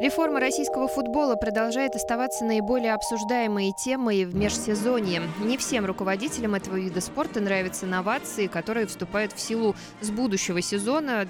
Реформа российского футбола продолжает оставаться наиболее обсуждаемой темой в межсезонье. Не всем руководителям этого вида спорта нравятся новации, которые вступают в силу с будущего сезона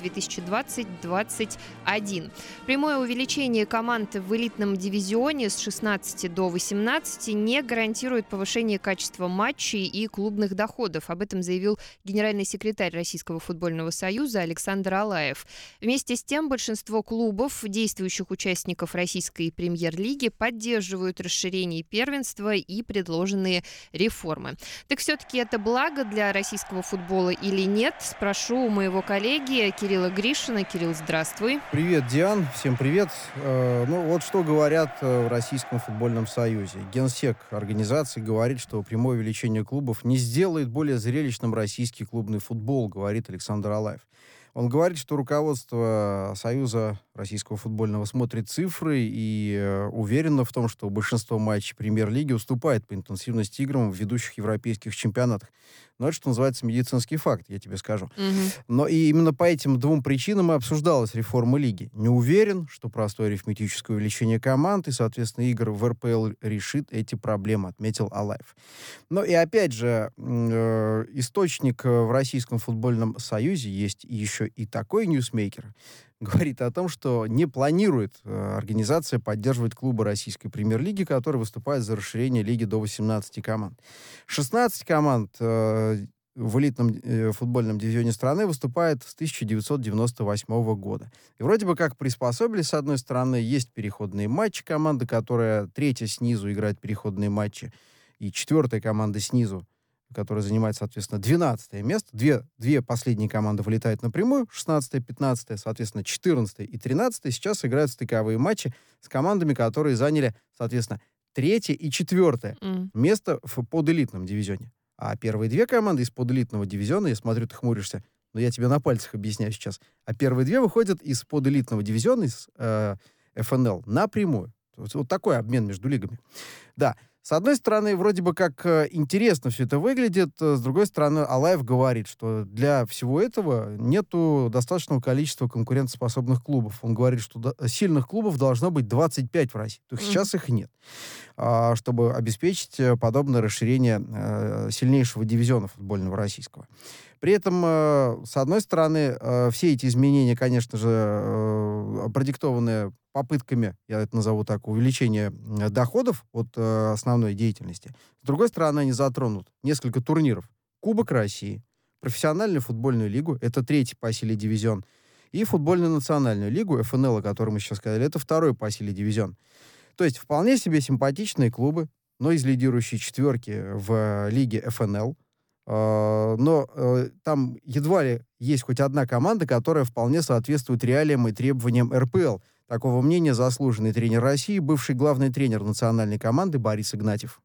2020-2021. Прямое увеличение команд в элитном дивизионе с 16 до 18 не гарантирует повышение качества матчей и клубных доходов. Об этом заявил генеральный секретарь Российского футбольного союза Александр Алаев. Вместе с тем, большинство клубов, действующих участников российской премьер-лиги, поддерживают расширение первенства и предложенные реформы. Так все-таки это благо для российского футбола или нет? Спрошу у моего коллеги Кирилла Гришина. Кирилл, здравствуй. Привет, Диан. Всем привет. Вот что говорят в Российском футбольном союзе. Генсек организации говорит, что прямое увеличение клубов не сделает более зрелищным российский клубный футбол, говорит Александр Алаев. Он говорит, что руководство Союза российского футбольного смотрит цифры и уверено в том, что большинство матчей премьер-лиги уступает по интенсивности играм в ведущих европейских чемпионатах. Но это, что называется, медицинский факт, я тебе скажу. Но и именно по этим двум причинам и обсуждалась реформа лиги. Не уверен, что простое арифметическое увеличение команд и, соответственно, игр в РПЛ решит эти проблемы, отметил Алаев. Но и опять же, источник в Российском футбольном союзе, есть еще и такой ньюсмейкер, говорит о том, что не планирует организация поддерживать клубы российской премьер-лиги, которые выступают за расширение лиги до 18 команд. 16 команд в элитном футбольном дивизионе страны выступает с 1998 года. И вроде бы как приспособились, с одной стороны, есть переходные матчи, команда, которая третья снизу играет переходные матчи, и четвертая команда снизу, которая занимает, соответственно, 12 место. Две последние команды вылетают напрямую, 16-е, 15-е, соответственно, 14-е и 13-е сейчас играют стыковые матчи с командами, которые заняли, соответственно, 3-е и 4-е место в поделитном дивизионе. А первые две команды из поделитного дивизиона, я смотрю, ты хмуришься, но я тебе на пальцах объясняю сейчас, а первые две выходят из поделитного дивизиона, из ФНЛ, напрямую. Вот такой обмен между лигами. Да. С одной стороны, вроде бы как интересно все это выглядит, с другой стороны, Алаев говорит, что для всего этого нету достаточного количества конкурентоспособных клубов. Он говорит, что сильных клубов должно быть 25 в России. Только сейчас их нет. Чтобы обеспечить подобное расширение сильнейшего дивизиона футбольного российского. При этом, с одной стороны, все эти изменения, конечно же, продиктованы попытками, я это назову так, увеличения доходов от основной деятельности. С другой стороны, они затронут несколько турниров. Кубок России, профессиональную футбольную лигу, это третий по силе дивизион, и футбольную национальную лигу, ФНЛ, о которой мы сейчас сказали, это второй по силе дивизион. То есть вполне себе симпатичные клубы, но из лидирующей четверки в лиге ФНЛ. Но там едва ли есть хоть одна команда, которая вполне соответствует реалиям и требованиям РПЛ. Такого мнения заслуженный тренер России, бывший главный тренер национальной команды Борис Игнатьев.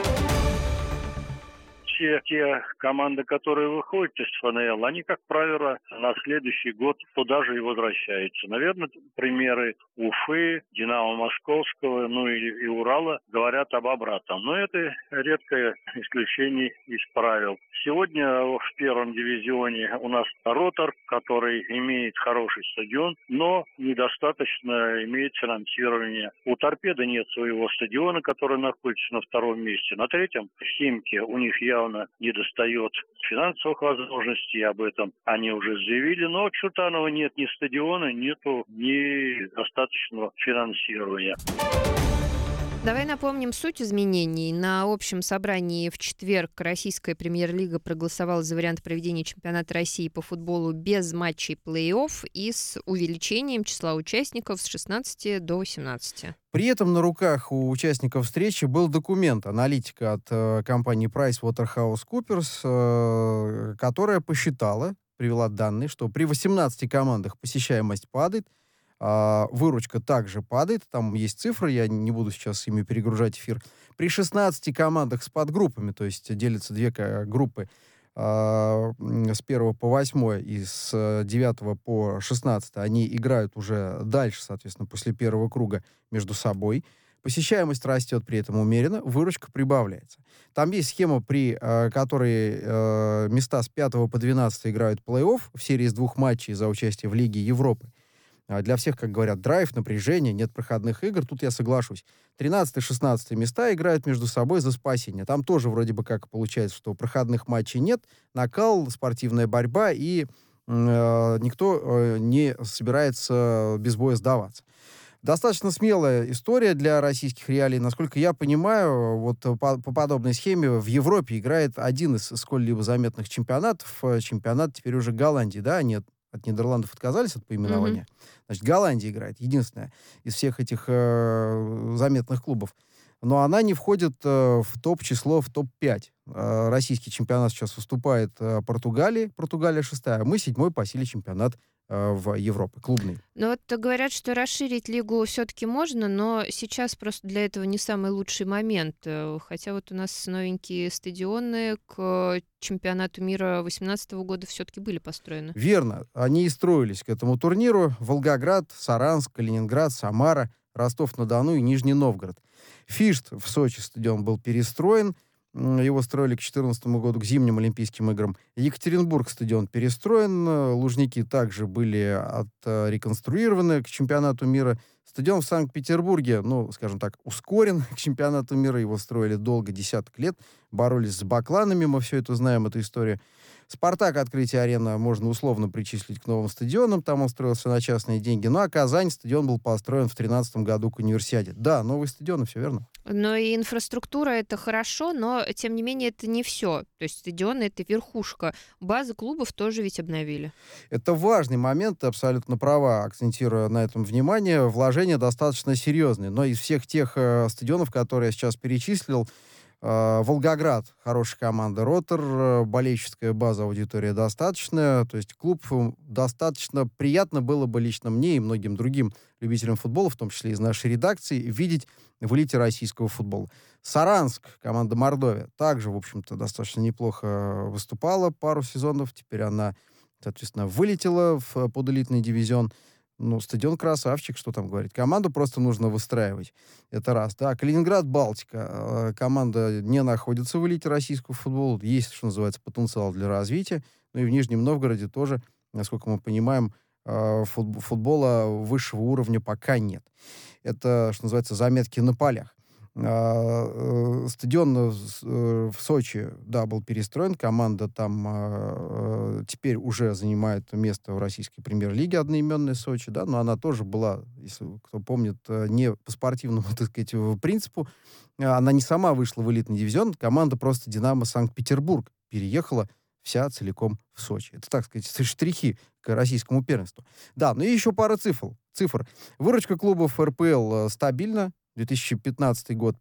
Все те команды, которые выходят из ФНЛ, они, как правило, на следующий год туда же и возвращаются. Наверное, примеры Уфы, Динамо Московского, и Урала говорят об обратном. Но это редкое исключение из правил. Сегодня в первом дивизионе у нас Ротор, который имеет хороший стадион, но недостаточно имеет финансирование. У Торпедо нет своего стадиона, который находится на втором месте. На третьем, в Химки, у них явно недостает финансовых возможностей, об этом они уже заявили. Но у Чуртанова нет ни стадиона, нету ни достаточного финансирования. Давай напомним суть изменений. На общем собрании в четверг российская премьер-лига проголосовала за вариант проведения чемпионата России по футболу без матчей плей-офф и с увеличением числа участников с 16 до 18. При этом на руках у участников встречи был документ аналитика от компании PricewaterhouseCoopers, которая посчитала, привела данные, что при 18 командах посещаемость падает, выручка также падает, там есть цифры, я не буду сейчас ими перегружать эфир. При 16 командах с подгруппами, то есть делятся две группы с 1 по 8 и с 9 по 16, они играют уже дальше, соответственно, после первого круга между собой. Посещаемость растет при этом умеренно, выручка прибавляется. Там есть схема, при которой места с 5 по 12 играют плей-офф в серии из 2 матчей за участие в Лиге Европы. Для всех, как говорят, драйв, напряжение, нет проходных игр. Тут я соглашусь. 13-16 места играют между собой за спасение. Там тоже вроде бы как получается, что проходных матчей нет, накал, спортивная борьба, и никто не собирается без боя сдаваться. Достаточно смелая история для российских реалий. Насколько я понимаю, вот по подобной схеме в Европе играет один из сколь-либо заметных чемпионатов. Чемпионат теперь уже Голландии, да? Они от Нидерландов отказались от поименования. Значит, Голландия играет, единственная из всех этих заметных клубов. Но она не входит в топ-число, в топ-5. Российский чемпионат сейчас выступает Португалия 6-я, а мы 7-й по силе чемпионат в Европе, клубный. Но вот говорят, что расширить лигу все-таки можно, но сейчас просто для этого не самый лучший момент. Хотя вот у нас новенькие стадионы к чемпионату мира 2018 года все-таки были построены. Верно. Они и строились к этому турниру. Волгоград, Саранск, Калининград, Самара, Ростов-на-Дону и Нижний Новгород. Фишт в Сочи стадион был перестроен. Его строили к 2014 году, к зимним Олимпийским играм. Екатеринбург стадион перестроен. Лужники также были реконструированы к чемпионату мира. Стадион в Санкт-Петербурге, скажем так, ускорен к чемпионату мира. Его строили долго, десяток лет. Боролись с бакланами, мы все это знаем, эту историю. «Спартак» открытие арены можно условно причислить к новым стадионам. Там он строился на частные деньги. Ну а «Казань» стадион был построен в 2013 году к универсиаде. Да, новые стадионы, все верно. Но и инфраструктура — это хорошо, но, тем не менее, это не все. То есть стадионы — это верхушка. Базы клубов тоже ведь обновили. Это важный момент, ты абсолютно права, акцентируя на этом внимание. Вложения достаточно серьезные. Но из всех тех стадионов, которые я сейчас перечислил, Волгоград — хорошая команда, Ротор, болельческая база, аудитория достаточная, то есть клуб достаточно приятно было бы лично мне и многим другим любителям футбола, в том числе из нашей редакции, видеть в элите российского футбола. Саранск, команда Мордовия, также, в общем-то, достаточно неплохо выступала пару сезонов, теперь она, соответственно, вылетела в подэлитный дивизион. Стадион красавчик, что там говорить. Команду просто нужно выстраивать. Это раз. Да, Калининград, Балтика. Команда не находится в элите российского футбола. Есть, что называется, потенциал для развития. И в Нижнем Новгороде тоже, насколько мы понимаем, футбола высшего уровня пока нет. Это, что называется, заметки на полях. Стадион в Сочи, да, был перестроен. Команда там теперь уже занимает место в российской премьер-лиге, одноименная Сочи, да, но она тоже была, если кто помнит, не по спортивному, так сказать, принципу. Она не сама вышла в элитный дивизион, команда просто «Динамо Санкт-Петербург» переехала вся целиком в Сочи. Это, так сказать, штрихи к российскому первенству. Да, и еще пара цифр. Выручка клубов РПЛ стабильна. 2015 год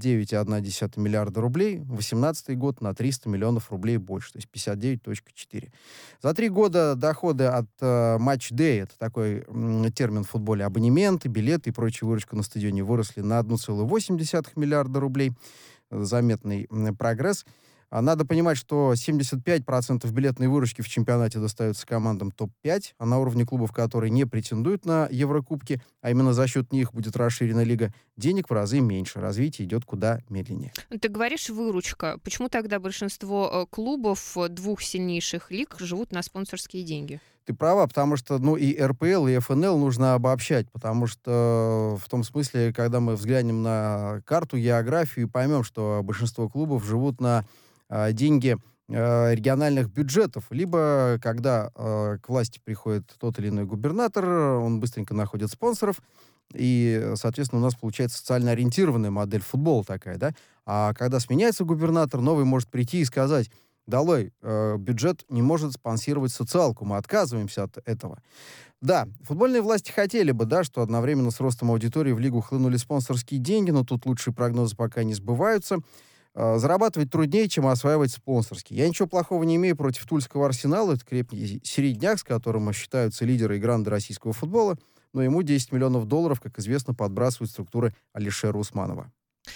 59,1 миллиарда рублей, 2018 год на 300 миллионов рублей больше, то есть 59,4. За 3 года доходы от матч-дэй, это такой термин в футболе, абонементы, билеты и прочая выручка на стадионе выросли на 1,8 миллиарда рублей. Заметный прогресс. Надо понимать, что 75% билетной выручки в чемпионате достаются командам топ-5, а на уровне клубов, которые не претендуют на Еврокубки, а именно за счет них будет расширена лига, денег в разы меньше. Развитие идет куда медленнее. Ты говоришь выручка. Почему тогда большинство клубов двух сильнейших лиг живут на спонсорские деньги? Ты права, потому что и РПЛ, и ФНЛ нужно обобщать, потому что в том смысле, когда мы взглянем на карту, географию, поймем, что большинство клубов живут на деньги региональных бюджетов, либо когда к власти приходит тот или иной губернатор, он быстренько находит спонсоров, и, соответственно, у нас получается социально ориентированная модель футбола такая, да? А когда сменяется губернатор, новый может прийти и сказать: долой, бюджет не может спонсировать социалку, мы отказываемся от этого. Да, футбольные власти хотели бы, да, что одновременно с ростом аудитории в лигу хлынули спонсорские деньги, но тут лучшие прогнозы пока не сбываются. Зарабатывать труднее, чем осваивать спонсорские. Я ничего плохого не имею против Тульского Арсенала. Это крепкий середняк, с которым считаются лидеры и гранды российского футбола. Но ему 10 миллионов долларов, как известно, подбрасывают структуры Алишера Усманова.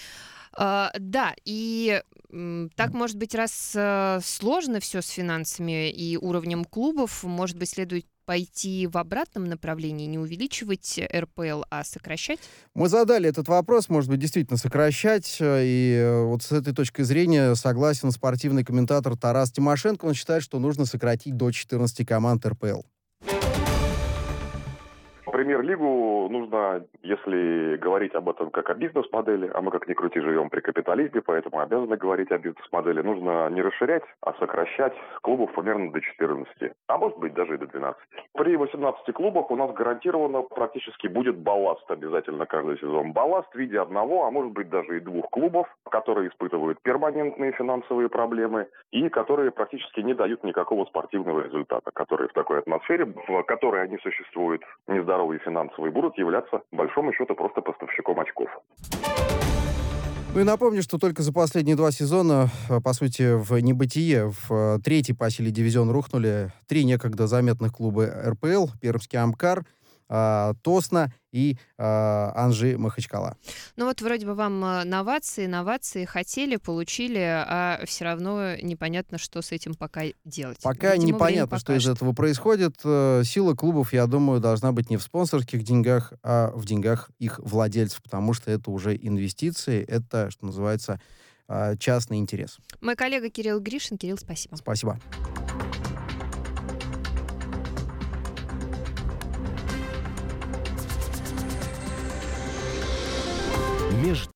Да, и так, может быть, раз сложно все с финансами и уровнем клубов, может быть, следует пойти в обратном направлении, не увеличивать РПЛ, а сокращать? Мы задали этот вопрос, может быть, действительно сокращать. И вот с этой точки зрения согласен спортивный комментатор Тарас Тимошенко. Он считает, что нужно сократить до 14 команд РПЛ. Премьер-лигу нужно, если говорить об этом как о бизнес-модели, а мы как ни крути живем при капитализме, поэтому обязаны говорить о бизнес-модели, нужно не расширять, а сокращать клубов примерно до 14, а может быть даже и до 12. При 18 клубах у нас гарантированно практически будет балласт обязательно каждый сезон. Балласт в виде одного, а может быть даже и двух клубов, которые испытывают перманентные финансовые проблемы и которые практически не дают никакого спортивного результата, которые в такой атмосфере, в которой они существуют, нездоровые финансовые, будут являться, по большому счету, просто поставщиком очков. Ну и напомню, что только за последние 2 сезона, по сути, в небытие, в 3-й по силе дивизион рухнули 3 некогда заметных клуба РПЛ: Пермский Амкар, Тосно и Анжи Махачкала. Ну вот вроде бы вам новации хотели, получили, а все равно непонятно, что с этим пока делать. Пока Видимо, непонятно, что из этого происходит. Сила клубов, я думаю, должна быть не в спонсорских деньгах, а в деньгах их владельцев, потому что это уже инвестиции, это, что называется, частный интерес. Мой коллега Кирилл Гришин. Кирилл, спасибо. Спасибо.